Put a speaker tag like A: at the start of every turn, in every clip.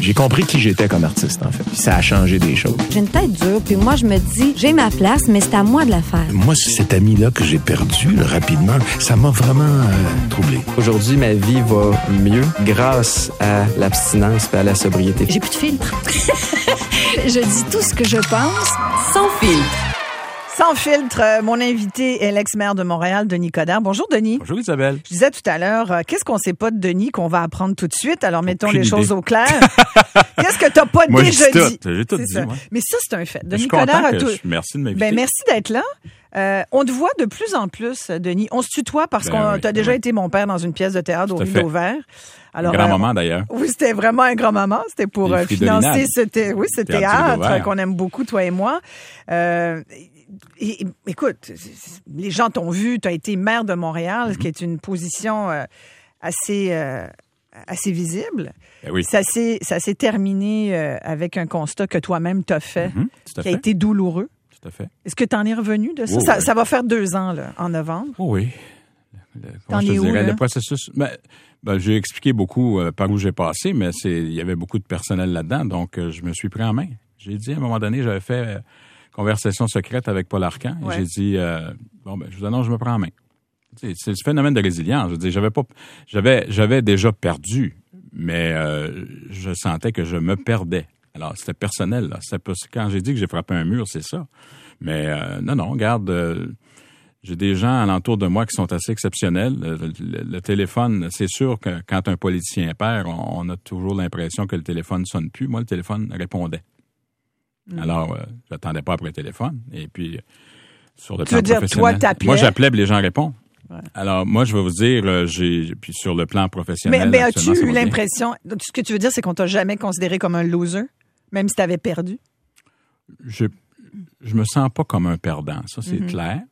A: J'ai compris qui j'étais comme artiste, en fait. Puis ça a changé des choses.
B: J'ai une tête dure, puis moi, je me dis, j'ai ma place, mais c'est à moi de la faire.
C: Moi, cet ami-là que j'ai perdu rapidement, ça m'a vraiment troublé.
D: Aujourd'hui, ma vie va mieux grâce à l'abstinence et à la sobriété.
B: J'ai plus de filtre. Je dis tout ce que je pense, sans filtre.
E: Sans filtre, mon invité est l'ex-maire de Montréal, Denis Coderre. Bonjour, Denis.
F: Bonjour, Isabelle.
E: Je disais tout à l'heure, qu'est-ce qu'on sait pas de Denis qu'on va apprendre tout de suite? Alors, mettons les choses au clair. Qu'est-ce que t'as pas
F: moi,
E: déjà dit?
F: J'ai tout dit,
E: ça.
F: Moi.
E: Mais ça, c'est un fait. Denis
F: Coderre
E: a tout...
F: Merci de m'inviter.
E: Ben, merci d'être là. On te voit de plus en plus, Denis. On se tutoie parce que t'as déjà été mon père dans une pièce de théâtre au Rideau Vert. Alors,
F: un grand moment, d'ailleurs.
E: Oui, c'était vraiment un grand moment. C'était pour financer ce théâtre qu'on aime beaucoup, toi et moi. Écoute, les gens t'ont vu, tu as été maire de Montréal, ce qui est une position assez visible.
F: Ben oui.
E: Ça s'est terminé avec un constat que toi-même t'as fait, qui a été douloureux.
F: Tout à fait.
E: Est-ce que tu en es revenu de ça? Ça va faire 2 ans, là, en novembre.
F: Oh oui.
E: T'en es où, là?
F: Le processus... j'ai expliqué beaucoup par où j'ai passé, mais il y avait beaucoup de personnel là-dedans, donc je me suis pris en main. J'ai dit, à un moment donné, j'avais fait conversation secrète avec Paul Arcand, et j'ai dit, je vous annonce, je me prends en main. C'est ce phénomène de résilience. Je veux dire, j'avais déjà perdu, mais je sentais que je me perdais. Alors, c'était personnel, là. Quand j'ai dit que j'ai frappé un mur, c'est ça. Mais non, regarde, j'ai des gens alentour de moi qui sont assez exceptionnels. Le téléphone, c'est sûr que quand un politicien perd, on a toujours l'impression que le téléphone sonne plus. Moi, le téléphone répondait. Alors, j'attendais pas après le téléphone. Et puis, sur le plan professionnel...
E: Toi, t'appelais?
F: Moi, j'appelais, puis les gens répondent.
E: Ouais.
F: Alors, moi, je vais vous dire, puis sur le plan professionnel...
E: Mais as-tu eu l'impression... Ce que tu veux dire, c'est qu'on t'a jamais considéré comme un loser, même si t'avais perdu?
F: Je me sens pas comme un perdant, ça, c'est clair.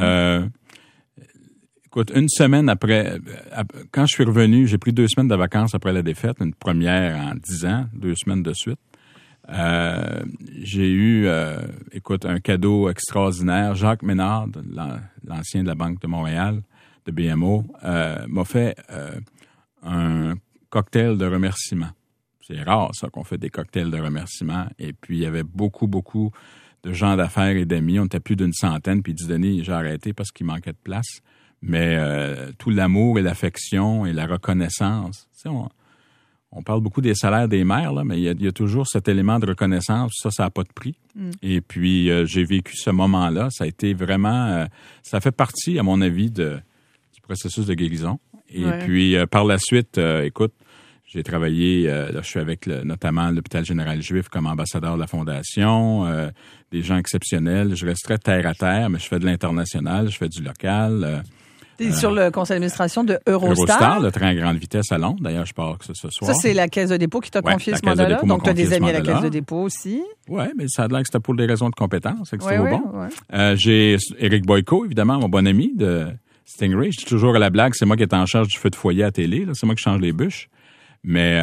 F: Écoute, une semaine après... Quand je suis revenu, j'ai pris 2 semaines de vacances après la défaite, une première en 10 ans, 2 semaines de suite. J'ai eu, un cadeau extraordinaire. Jacques Ménard, l'ancien de la Banque de Montréal, de BMO, m'a fait un cocktail de remerciements. C'est rare, ça, qu'on fait des cocktails de remerciements. Et puis, il y avait beaucoup, beaucoup de gens d'affaires et d'amis. On était plus d'une centaine. Puis, il dit, Denis, j'ai arrêté parce qu'il manquait de place. Mais tout l'amour et l'affection et la reconnaissance, tu sais, on parle beaucoup des salaires des maires, là, mais il y a toujours cet élément de reconnaissance. Ça n'a pas de prix. Et puis, j'ai vécu ce moment-là. Ça a été vraiment... ça fait partie, à mon avis, du processus de guérison. Et puis, par la suite, j'ai travaillé... là, je suis avec notamment l'Hôpital général juif comme ambassadeur de la Fondation. Des gens exceptionnels. Je resterai terre à terre, mais je fais de l'international, je fais du local...
E: T'es sur le conseil d'administration de Eurostar.
F: Eurostar, le train à grande vitesse à Londres. D'ailleurs, je pars ce soir.
E: Ça, c'est la Caisse de dépôt qui t'a confié ce mandat-là. Donc, tu as des amis à la Caisse de dépôt aussi.
F: Oui, mais ça a l'air que c'était pour des raisons de compétence. C'est bon. J'ai Éric Boyko, évidemment, mon bon ami de Stingray. Je dis toujours à la blague, c'est moi qui est en charge du feu de foyer à télé. Là. C'est moi qui change les bûches. Mais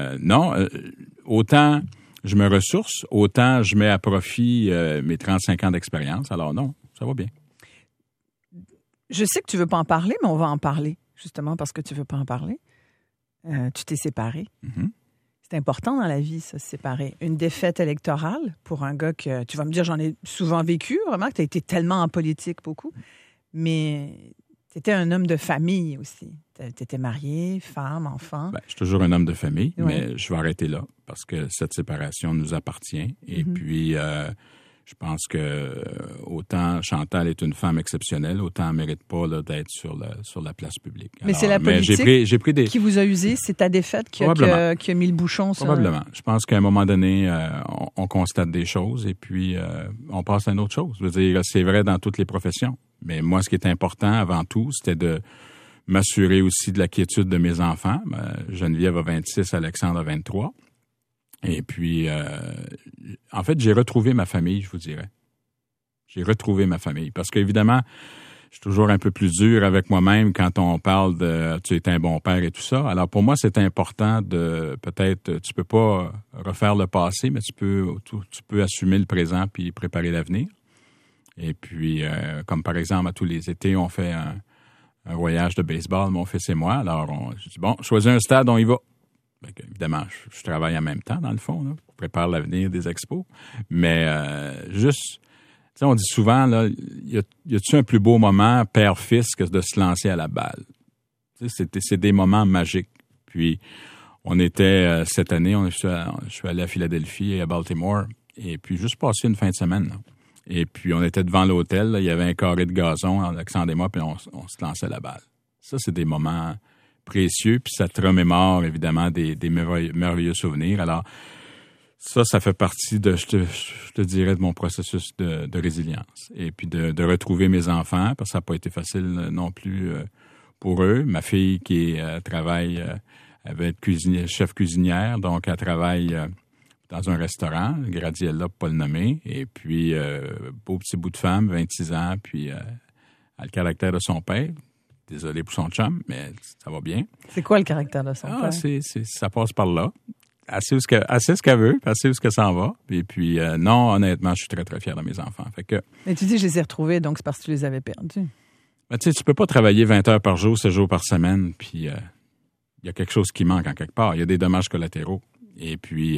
F: autant je me ressource, autant je mets à profit mes 35 ans d'expérience. Alors non, ça va bien.
E: Je sais que tu veux pas en parler, mais on va en parler, justement parce que tu veux pas en parler. Tu t'es séparé. C'est important dans la vie, ça, se séparer. Une défaite électorale pour un gars que, tu vas me dire, j'en ai souvent vécu, vraiment, que tu as été tellement en politique, beaucoup. Mais tu étais un homme de famille aussi. Tu étais marié, femme, enfant. Je suis
F: toujours un homme de famille, mais je vais arrêter là parce que cette séparation nous appartient. Et puis... je pense que autant Chantal est une femme exceptionnelle, autant elle ne mérite pas là, d'être sur la place publique.
E: Mais c'est la politique j'ai pris qui vous a usé? C'est ta défaite qui a mis le bouchon sur...
F: Probablement. Je pense qu'à un moment donné, on constate des choses et puis on passe à une autre chose. Je veux dire, c'est vrai dans toutes les professions. Mais moi, ce qui est important avant tout, c'était de m'assurer aussi de la quiétude de mes enfants. Geneviève a 26, Alexandre a 23. Et puis, en fait, j'ai retrouvé ma famille, je vous dirais. J'ai retrouvé ma famille. Parce qu'évidemment, je suis toujours un peu plus dur avec moi-même quand on parle de « tu es un bon père » et tout ça. Alors, pour moi, c'est important de, peut-être, tu peux pas refaire le passé, mais tu peux assumer le présent puis préparer l'avenir. Et puis, comme par exemple, à tous les étés, on fait un voyage de baseball, mon fils et moi. Alors, je dis, bon, choisis un stade, on y va. Évidemment, je travaille en même temps, dans le fond, là, je prépare l'avenir des expos. Mais juste, tu sais, on dit souvent, là, y a-tu un plus beau moment père-fils que de se lancer à la balle? Tu sais, c'est des moments magiques. Puis, on était, cette année, je suis allé à Philadelphie et à Baltimore, et puis juste passé une fin de semaine, là. Et puis, on était devant l'hôtel, là, il y avait un carré de gazon, Alexandre et moi, puis on se lançait à la balle. Ça, c'est des moments précieux, puis ça te remémore, évidemment, des merveilleux souvenirs. Alors, ça fait partie je te dirais, de mon processus de résilience. Et puis, de retrouver mes enfants, parce que ça n'a pas été facile non plus pour eux. Ma fille qui travaille, elle va être chef cuisinière, donc elle travaille dans un restaurant, Gradiella, pour pas le nommer. Et puis, beau petit bout de femme, 26 ans, puis elle a le caractère de son père. Désolé pour son chum, mais ça va bien.
E: C'est quoi le caractère de son père?
F: Ça passe par là. Assez ce qu'elle veut, assez où ce que ça en va. Et puis, non, honnêtement, je suis très, très fier de mes enfants. Fait que,
E: mais tu dis, je les ai retrouvés, donc c'est parce que tu les avais perdus.
F: Mais tu sais, tu peux pas travailler 20 heures par jour, 7 jours par semaine, puis il y a quelque chose qui manque en quelque part. Il y a des dommages collatéraux. Et puis,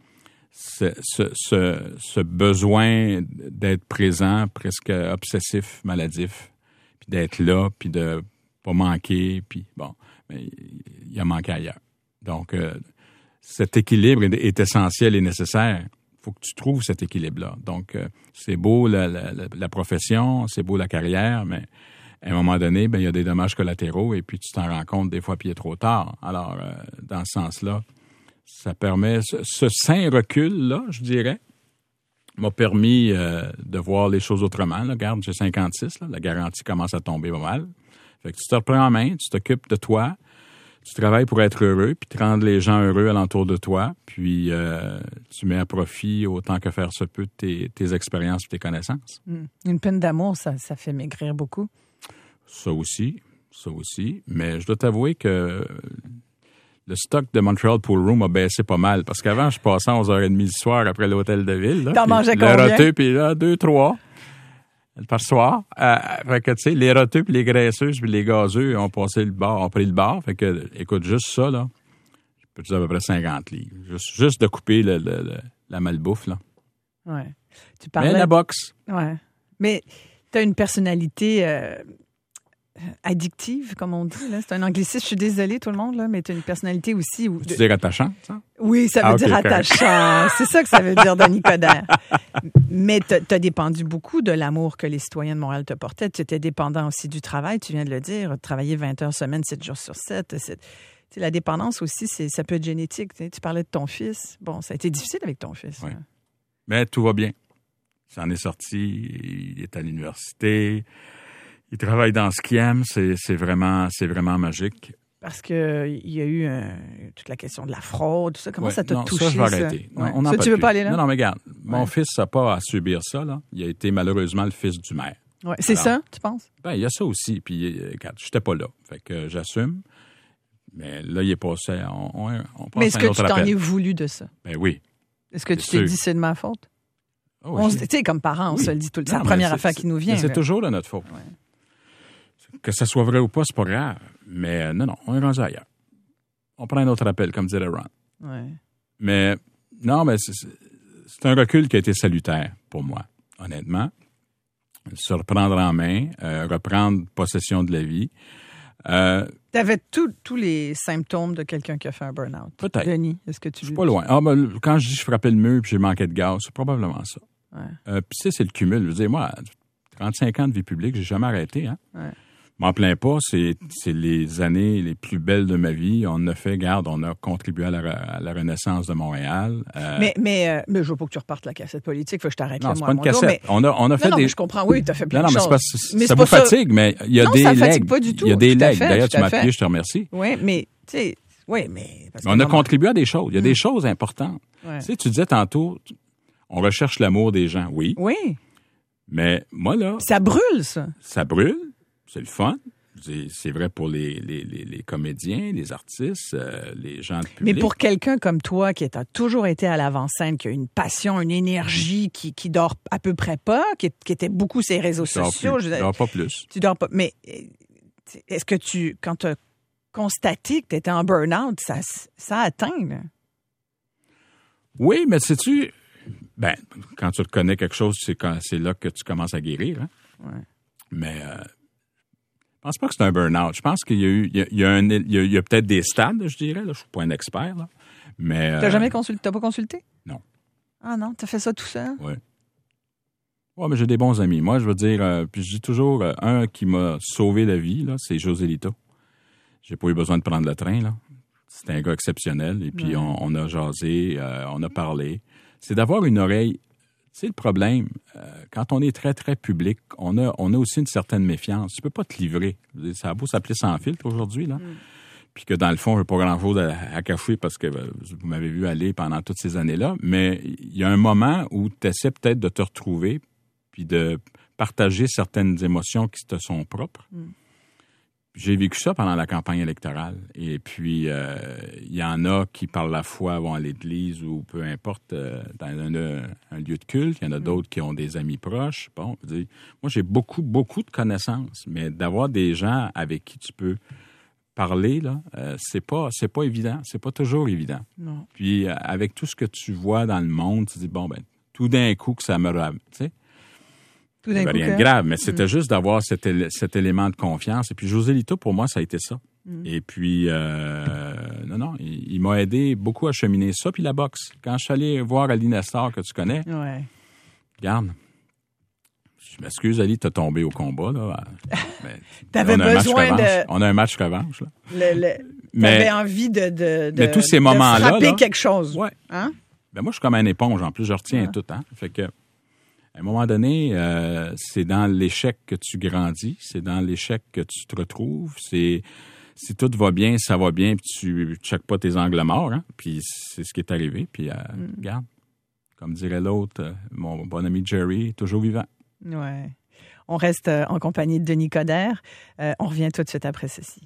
F: ce besoin d'être présent, presque obsessif, maladif, puis d'être là, puis de pas manquer, puis bon, mais il a manqué ailleurs. Donc, cet équilibre est essentiel et nécessaire. Il faut que tu trouves cet équilibre-là. Donc, c'est beau la profession, c'est beau la carrière, mais à un moment donné, il y a des dommages collatéraux et puis tu t'en rends compte des fois, puis il est trop tard. Alors, dans ce sens-là, ça permet, ce sain recul-là, je dirais, m'a permis de voir les choses autrement. Là. Regarde, j'ai 56, là, la garantie commence à tomber pas mal. Fait que tu te reprends en main, tu t'occupes de toi, tu travailles pour être heureux, puis te rendre les gens heureux alentour de toi, puis tu mets à profit, autant que faire se peut, tes expériences et tes connaissances.
E: Une peine d'amour, ça fait maigrir beaucoup.
F: Ça aussi. Mais je dois t'avouer que le stock de Montreal Pool Room a baissé pas mal, parce qu'avant, je passais à 11h30 du soir après l'hôtel de ville.
E: T'en mangeais combien?
F: Le roteux, puis là, 2, 3 par soir. Fait que, tu sais, les roteux, puis les graisseuses, puis les gazeux ont pris le bar. Fait que, écoute, juste ça, là, je peux te dire à peu près 50 livres. Juste de couper la malbouffe, là.
E: Ouais. Tu parlais...
F: Mais la boxe.
E: Ouais. Mais t'as une personnalité addictive, comme on dit. Là. C'est un anglicisme, je suis désolée tout le monde, là, mais tu as une personnalité aussi...
F: Tu dis attachant, ça?
E: Oui, ça veut dire attachant. C'est ça que ça veut dire, Denis Coderre. Mais tu as dépendu beaucoup de l'amour que les citoyens de Montréal te portaient. Tu étais dépendant aussi du travail, tu viens de le dire. Travailler 20 heures semaine, 7 jours sur 7. La dépendance aussi, ça peut être génétique. Tu parlais de ton fils. Bon, ça a été difficile avec ton fils.
F: Oui. Mais tout va bien. Il s'en est sorti, il est à l'université... Il travaille dans ce qu'il aime, c'est vraiment magique.
E: Parce qu'il y a eu toute la question de la fraude, tout ça. Comment ça t'a touché,
F: ça? Je vais arrêter.
E: Ouais.
F: On
E: ça, tu veux pas aller là?
F: Non, mais regarde, mon fils n'a pas à subir ça. Là. Il a été malheureusement le fils du maire.
E: Ouais. C'est ça, tu penses?
F: Ben, il y a ça aussi. Puis, regarde, je n'étais pas là. Fait que j'assume. Mais là, il est passé. On passe
E: mais est-ce que tu t'en
F: appel.
E: Es voulu de ça?
F: Ben oui.
E: Est-ce que tu t'es dit c'est de ma faute?
F: Oh,
E: tu sais, comme parents, on se le dit tout le temps. C'est la première affaire qui nous vient.
F: C'est toujours de notre faute. Ouais. Que ça soit vrai ou pas, c'est pas grave. Mais non, on est rendu ailleurs. On prend un autre appel, comme dirait Ron.
E: Ouais.
F: Mais non, mais c'est un recul qui a été salutaire pour moi, honnêtement. Se reprendre en main, reprendre possession de la vie.
E: Tu avais tous les symptômes de quelqu'un qui a fait un burn-out.
F: Peut-être.
E: Denis, est-ce que tu...
F: Je suis pas loin. Quand je dis je frappais le mur et j'ai manqué de gaz, c'est probablement ça.
E: Ouais.
F: Puis c'est le cumul. Je veux dire, moi, 35 ans de vie publique, j'ai jamais arrêté. Hein?
E: Ouais.
F: Je m'en plains pas, c'est les années les plus belles de ma vie. On a contribué à la renaissance de Montréal.
E: Mais je veux pas que tu repartes la cassette politique, faut que je t'arrête là, moi.
F: Non, c'est pas une cassette. On a fait
E: mais je comprends, oui, tu as fait plein de choses.
F: Mais ça vous fatigue, mais il y a des legs.
E: Ça fatigue pas du tout.
F: Il y a des legs. D'ailleurs, tu m'as appuyé, je te remercie.
E: Oui, mais, tu sais, parce
F: on a contribué à des choses. Il y a des choses importantes.
E: Ouais.
F: Tu sais, tu disais tantôt, on recherche l'amour des gens. Oui.
E: Oui.
F: Mais moi, là.
E: Ça brûle, ça.
F: Ça brûle. C'est le fun. C'est vrai pour les comédiens, les artistes, les gens de public.
E: Mais pour quelqu'un comme toi qui a toujours été à l'avant-scène, qui a une passion, une énergie, qui dort à peu près pas, qui était beaucoup sur les réseaux sociaux.
F: Tu dors pas plus.
E: Tu dors pas. Mais est-ce que quand tu as constaté que tu étais en burn-out. Ça atteint, là.
F: Oui, mais sais-tu, quand tu reconnais quelque chose, c'est là que tu commences à guérir. Hein?
E: Ouais.
F: Mais je pense pas que c'est un burn-out. Je pense qu'il y a eu, il y a peut-être des stades, je dirais. Là. Je suis pas un expert, là. Mais
E: T'as jamais consulté? T'as pas consulté?
F: Non.
E: Ah non, t'as fait ça tout seul?
F: Oui. Ouais, mais j'ai des bons amis. Moi, je veux dire, puis je dis toujours, un qui m'a sauvé la vie, là, c'est José Lito. J'ai pas eu besoin de prendre le train, là. C'était un gars exceptionnel. Et puis, on a jasé, on a parlé. C'est d'avoir une oreille. C'est le problème. Quand on est très, très public, on a aussi une certaine méfiance. Tu peux pas te livrer. Ça a beau s'appeler Sans filtre aujourd'hui, là. Puis que dans le fond, j'ai pas grand-chose à cacher parce que vous m'avez vu aller pendant toutes ces années-là. Mais il y a un moment où tu essaies peut-être de te retrouver puis de partager certaines émotions qui te sont propres. J'ai vécu ça pendant la campagne électorale. Et puis, il y en a qui, par la foi, vont à l'église ou peu importe, dans un lieu de culte. Il y en a d'autres qui ont des amis proches. Bon, je veux dire, moi, j'ai beaucoup, beaucoup de connaissances. Mais d'avoir des gens avec qui tu peux parler, là, c'est pas évident. C'est pas toujours évident.
E: Non.
F: Puis, avec tout ce que tu vois dans le monde, tu dis, bon, tout d'un coup que ça me... Tu sais,
E: Tout d'un coup,
F: rien de grave, mais c'était juste d'avoir cet élément de confiance. Et puis, José Lito, pour moi, ça a été ça. Et puis, il m'a aidé beaucoup à cheminer ça. Puis la boxe. Quand je suis allé voir Ali Nestor, que tu connais, regarde, je m'excuse, Ali, t'as tombé au combat, là.
E: T'avais besoin de...
F: On a un match revanche, là.
E: T'avais envie de
F: tous ces moments-là,
E: frapper
F: là,
E: quelque chose.
F: Ouais.
E: Hein?
F: Moi, je suis comme un éponge. En plus, je retiens tout, hein. Fait que, à un moment donné, c'est dans l'échec que tu grandis, c'est dans l'échec que tu te retrouves. Si tout va bien, ça va bien, puis tu ne checkes pas tes angles morts. Hein? Puis c'est ce qui est arrivé. Puis regarde, comme dirait l'autre, mon bon ami Jerry, toujours vivant.
E: Ouais. On reste en compagnie de Denis Coderre. On revient tout de suite après ceci.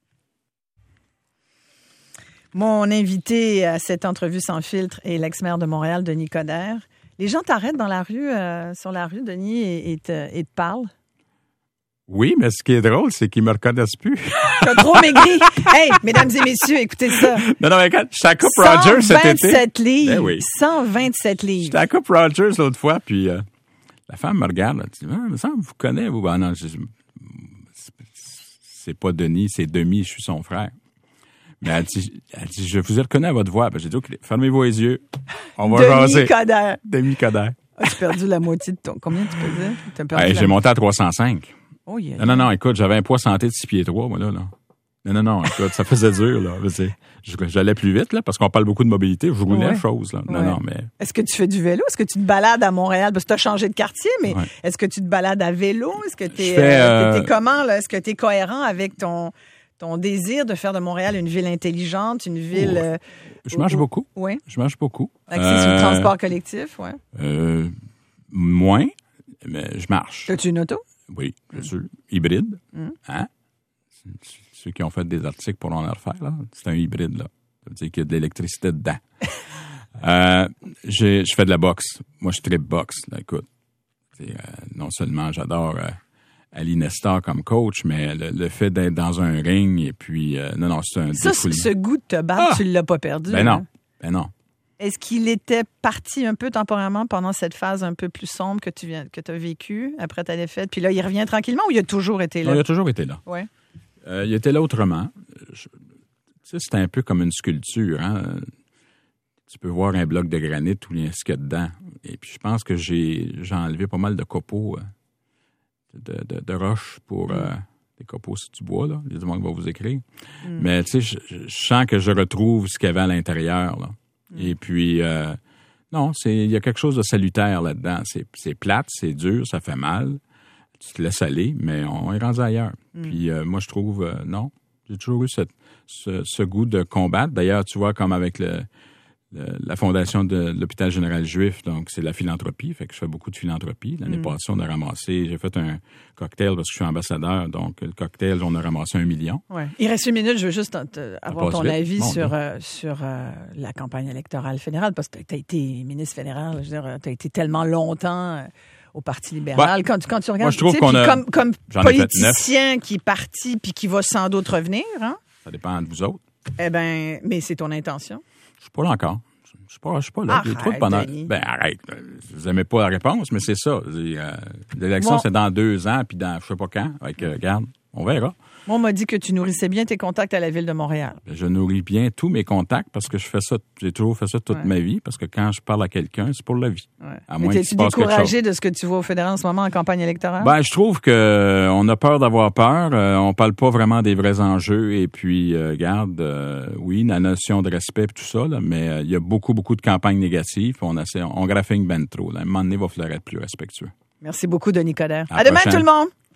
E: Mon invité à cette entrevue sans filtre est l'ex-maire de Montréal, Denis Coderre. Les gens t'arrêtent dans la rue, sur la rue, Denis, et te parlent?
F: Oui, mais ce qui est drôle, c'est qu'ils me reconnaissent plus.
E: T'as trop maigri. Hey, mesdames et messieurs, écoutez ça.
F: Non, mais quand j'étais à Coupe Rogers cet été.
E: 127 livres.
F: Ben oui.
E: 127 livres.
F: J'étais à Coupe Rogers l'autre fois, puis la femme me regarde, elle dit, il me semble, vous connaissez, vous. Ah non, c'est pas Denis, c'est Demi, je suis son frère. Mais elle dit, je vous ai reconnu à votre voix. Ben, j'ai dit, OK, fermez-vous les yeux. On va jaser. Denis Coderre.
E: As-tu perdu la moitié de ton... Combien tu pesais? T'as perdu
F: J'ai monté à 305.
E: Oh, yeah.
F: Non, écoute, j'avais un poids santé de 6 pieds 3, moi, là. Non, écoute, ça faisait dur, là. J'allais plus vite, là, parce qu'on parle beaucoup de mobilité. Je roulais chose, là. Non, mais...
E: Est-ce que tu fais du vélo? Est-ce que tu te balades à Montréal? Parce que tu as changé de quartier, mais est-ce que tu te balades à vélo? Est-ce que tu es comment, là? Est-ce que tu es cohérent avec ton désir de faire de Montréal une ville intelligente, une ville...
F: Je marche beaucoup.
E: Oui.
F: Je marche beaucoup.
E: Accès sur le transport collectif, oui.
F: Moins, mais je marche.
E: As-tu une auto?
F: Oui, bien sûr. Hybride. Hein? Ceux qui ont fait des articles pour en refaire, là, c'est un hybride, là. Ça veut dire qu'il y a de l'électricité dedans. Je fais de la boxe. Moi, je tripe boxe, là, écoute. Non seulement j'adore... Ali Nestor comme coach, mais le fait d'être dans un ring et puis... non, c'est un défoulement.
E: Ce goût de te battre, tu ne l'as pas perdu.
F: Ben non.
E: Est-ce qu'il était parti un peu temporairement pendant cette phase un peu plus sombre que tu as vécue après ta défaite? Puis là, il revient tranquillement ou il a toujours été là?
F: Non, il a toujours été là.
E: Ouais.
F: Il était là autrement. Tu sais, c'est un peu comme une sculpture. Hein? Tu peux voir un bloc de granit où il y a ce qu'il y a dedans. Et puis, je pense que j'ai enlevé pas mal de copeaux... de roches pour des copeaux si tu bois, là. Il y a du monde qui va vous écrire. Mais tu sais, je sens que je retrouve ce qu'il y avait à l'intérieur, là. Et puis, non, il y a quelque chose de salutaire là-dedans. C'est plate, c'est dur, ça fait mal. Tu te laisses aller, mais on est rendu ailleurs. Puis moi, je trouve, non, j'ai toujours eu ce goût de combattre. D'ailleurs, tu vois, comme avec la fondation de l'hôpital général juif, donc c'est la philanthropie, fait que je fais beaucoup de philanthropie. L'année passée, on a ramassé, j'ai fait un cocktail parce que je suis ambassadeur, donc le cocktail, on a ramassé 1 million. Ouais.
E: Il reste 1 minute, je veux juste avoir ton avis sur la campagne électorale fédérale, parce que tu as été ministre fédéral, je veux dire, tu as été tellement longtemps au Parti libéral. Quand tu regardes,
F: moi, je trouve qu'on a,
E: comme politicien qui est parti puis qui va sans doute revenir, hein?
F: Ça dépend de vous autres.
E: Eh bien, mais c'est ton intention.
F: Je suis pas là encore. Je suis pas là. J'ai trop de bonheur.
E: Denis.
F: Ben, arrête. Vous aimez pas la réponse, mais c'est ça. L'élection, c'est dans 2 ans, puis dans je sais pas quand. Regarde, on verra.
E: Moi, on m'a dit que tu nourrissais bien tes contacts à la Ville de Montréal.
F: Je nourris bien tous mes contacts parce que j'ai toujours fait ça toute ma vie, parce que quand je parle à quelqu'un, c'est pour la vie.
E: Ouais.
F: À
E: Mais
F: moins qu'il
E: t'es-tu
F: se passe quelque chose.
E: découragé de ce que tu vois au fédéral en ce moment en campagne électorale?
F: Ben, je trouve que on a peur d'avoir peur. On parle pas vraiment des vrais enjeux. Et puis, oui, la notion de respect et tout ça, là, mais il y a beaucoup de campagnes négatives. On graphique ben trop. Là. À un moment donné, il va falloir être plus respectueux.
E: Merci beaucoup, Denis Coderre.
F: À
E: À demain,
F: prochaine.
E: tout le monde!